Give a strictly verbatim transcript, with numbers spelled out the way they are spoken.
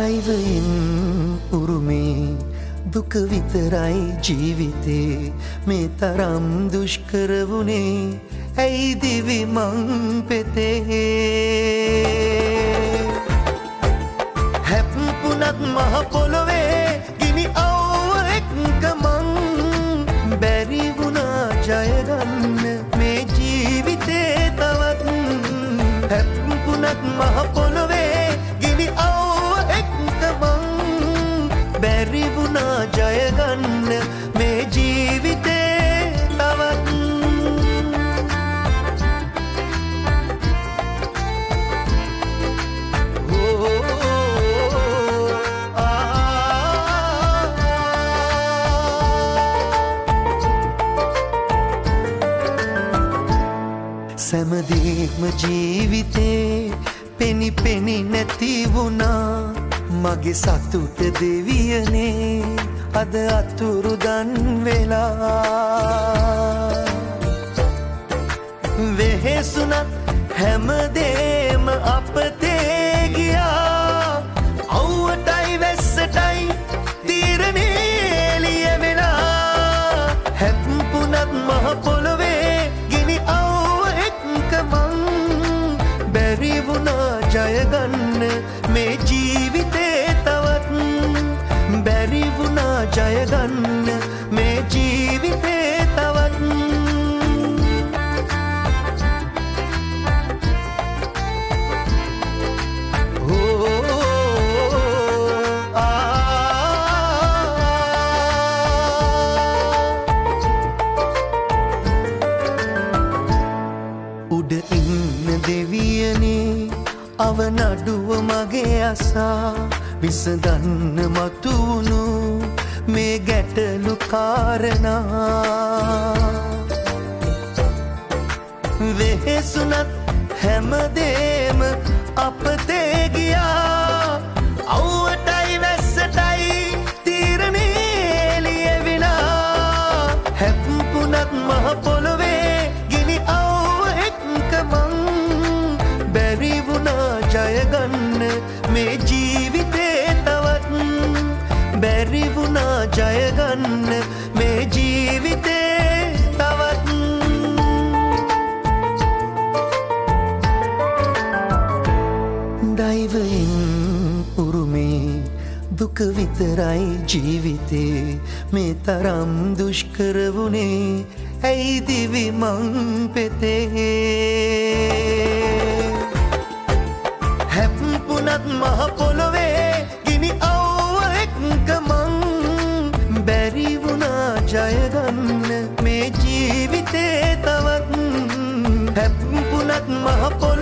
දෛවයෙන් උරුමේ දුක විතරයි ජීවිතේ මේ තරම් දුෂ්කර වුණේ ඇයි දිවි මං පෙතේ හැප්පුණත් මහ පොළොවේ ගිනි අවුව එක්ක මං බැරි වුණා ජය ගන්න මේ ජීවිතේ තවත් හැප්පුණත් මහ පොළොවේ ගිනි අවුව එක්ක මං බැරි වුණා ජය ගන්න මේ ජීවිතේ තවත් සැමදේම ජීවිතේ පෙනි පෙනි නැති වුණා මගේ සතුට දෙවියනේ අද අතුරුදන් වෙලා වෙහෙසුණත් හැමදේම අපතේ ගියා අවුවටයි වැස්සටයි තීරණේ ලියවෙලා හැප්පුණත් මහ පොළොවේ ගිනි අවුව එක්ක මං බැරි වුණා ජය ගන්න මේ ජීවිතේ තවත් බැරි වුණා ජය ගන්න මේ ජීවිතේ තවත් උඩ ඉන්න දෙවියනේ අවනඩුව මගේ අසා විසඳන්න මතුවුණු මේ ගැටලු කාරණා වෙහෙසුණත් හැමදේම අපතේ ගියා අවුවටයි වැස්සටයි තීරණේ ලියවිලා හැප්පුණත් මහ පොළොවේ ගිනි අවුව එක්ක මං බැරි වුණා ජය ගන්න මේ ජීවිතේ තවත් බැරි වුණා ජය ගන්න මේ ජීවිතේ තවත් දෛවයෙන් උරුමේ දුක විතරයි ජීවිතේ මේ තරම් දුෂ්කර වුණේ ඇයි දිවි මං පෙතේ හැප්පුණත් මහ පොළොවේ ගිනි අවුව එක්ක මං බැරි වුණා ජය ගන්න මේ ජීවිතේ තවත් හැප්පුණත් මහ පොළොවේ